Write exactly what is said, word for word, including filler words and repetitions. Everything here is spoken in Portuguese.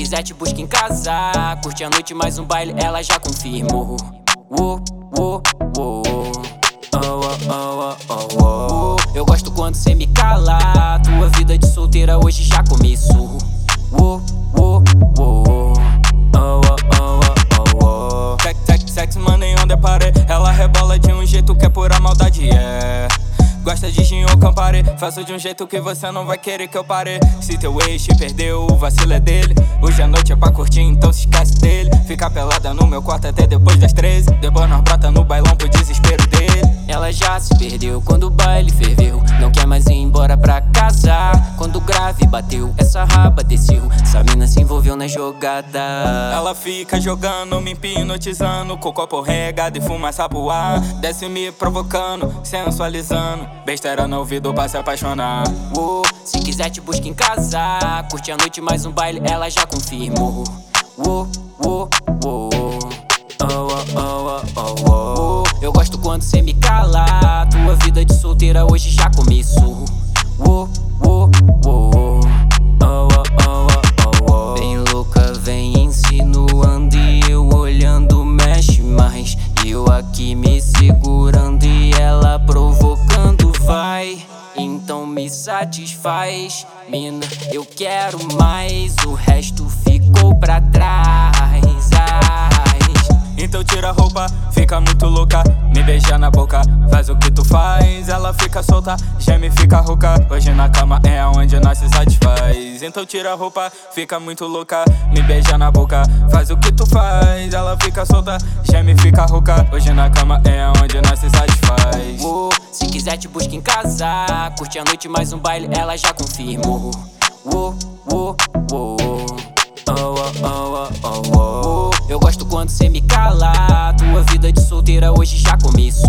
quiser te busca em casa, curte a noite mais um baile, ela já confirmou. Uh, uh, uh, uh. Oh, oh, oh, oh, oh. Eu gosto quando cê me cala, tua vida de solteira hoje já começou. Uh, uh, uh, uh. Oh, oh, oh, oh, oh. Sex, sex, sex, mano, em onde pare. Ela rebola de um jeito que é pura maldade, é. Gosta de gin ou campari, faço de um jeito que você não vai querer que eu pare. Se teu ex te perdeu, o vacilo é dele. Hoje a noite é pra curtir, então se esquece dele. Fica pelada no meu quarto até depois das treze. Depois nós brota no bailão pro desespero dele. Ela já se perdeu quando o baile ferveu, não quer mais ir embora pra casa. Quando o grave bateu, essa raba desceu, essa mina se envolveu na jogada. Ela fica jogando, me hipnotizando, com o copo regado e fumaça pro ar. Desce me provocando, sensualizando, besteira no ouvido pra se apaixonar. Uh, se quiser te busca em casa, curte a noite mais um baile, ela já confirmou. Uh, uh, uh, uh. Oh, oh, oh, oh, oh. Eu gosto quando cê me cala, tua vida de solteira hoje já começou. Uh, uh, uh, uh. Oh, oh, oh, oh, oh. Bem louca, vem insinuando e eu olhando mexe mais. Eu aqui me segurando e ela provocando, vai. Então me satisfaz, mina, eu quero mais. O resto ficou pra trás. Então tira a roupa, fica muito louca, me beija na boca, faz o que tu faz. Ela fica solta, geme, fica rouca. Hoje na cama é onde nós se satisfaz. Então tira a roupa, fica muito louca, me beija na boca, faz o que tu faz. Ela fica solta, geme, fica rouca. Hoje na cama é onde nós se satisfaz. Uh, se quiser te busca em casa, curte a noite mais um baile, ela já confirmou. Uh, uh, uh, uh. Oh, oh, oh, oh, oh, oh. Eu gosto quando cê me cala, tua vida de solteira hoje já começou.